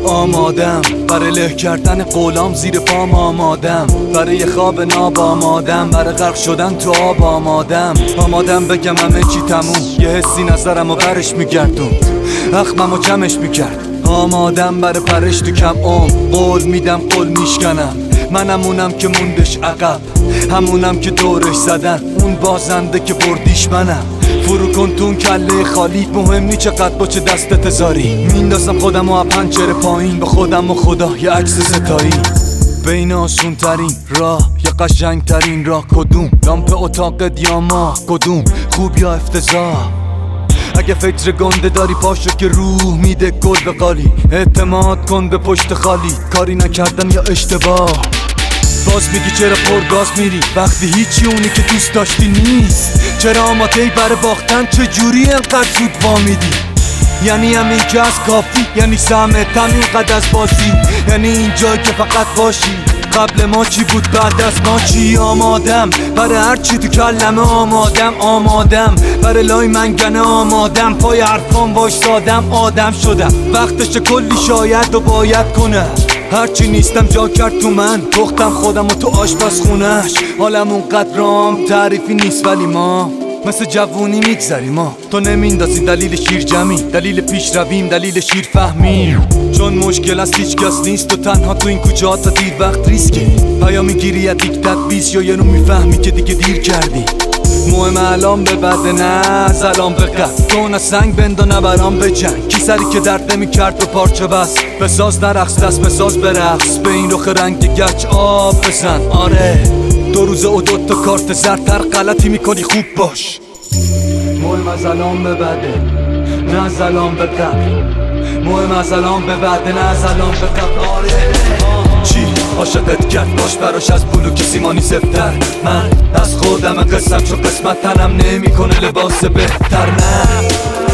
آمادم برای له کردن قولام زیر پام آمادم برای خواب ناب آمادم برای غرق شدن تو آب آمادم بگم همه چی تموم یه حسی نظرم و برش میگردون اخمم و کمش میکرد آمادم برای پرش تو کم قول میدم قول میشکنم منم اونم که موندش عقب همونم که دورش زدن اون بازنده که بردیش منم فرو کن تو اون کله خالی مهم نی چقدر با چه دستت زاری میندازم خودم و پنجره پایین به خودم و خدا یه عکس ستایی بین آسون ترین راه یا قشنگ ترین راه کدوم لامپ اتاقت یا ما کدوم خوب یا افتضاح اگه فکر گنده داری پاشو که روح میده گل به قالی اعتماد کن به پشت خالی کاری نکردن یا اشتباه باز میگی چرا پرگاز میری وقتی هیچی اونی که دوست داشتی نیست چرا آمادهی برای باختن چجوری انقدر زود وامیدی یعنی همین که از کافی یعنی سهمت همینقدر از بازی یعنی اینجایی که فقط باشی قبل ما چی بود بعد از ما چی آمادم برای هر چی تو کلمه آمادم برای لای منگنه آمادم پای حرفان وایسادم آدم شدم وقتش کلی شاید و باید کنه هرچی نیستم جا کرد تو من پختم خودم و تو آشپزخونه‌اش حالم اونقدر رام تعریفی نیست ولی ما مثل جوونی میگذریم ما تو نمیندازی دلیل شیر جمعی دلیل پیش رویم دلیل شیر فهمیم چون مشکل است هیچ کس نیست تو تنها تو این کوچه ها تا دیر وقت ریسکه پیا میگیری یا دیک تدبیس یا یه رو میفهمی که دیگه دیر کردی مهم الان به بعد نه از الان به قد تو نه سنگ بند و نه برام به جنگ کی سری که درد نمیکرد و پارچه بس بساز در عکس دست بساز برقص به این رخ رنگ گچ آب بزن آره 2 روز و 2 تا کارت زرد هر غلطی میکنی خوب باش مهم از الان به بعده نه از الان به قبل مهم از الان به بعده نه از الان به قبل آره چی عاشقت کرد باش براش از بلوک سیمانی زفتر من از خودم قسم چون قسمت تنم نمیکنه لباس بهتر نه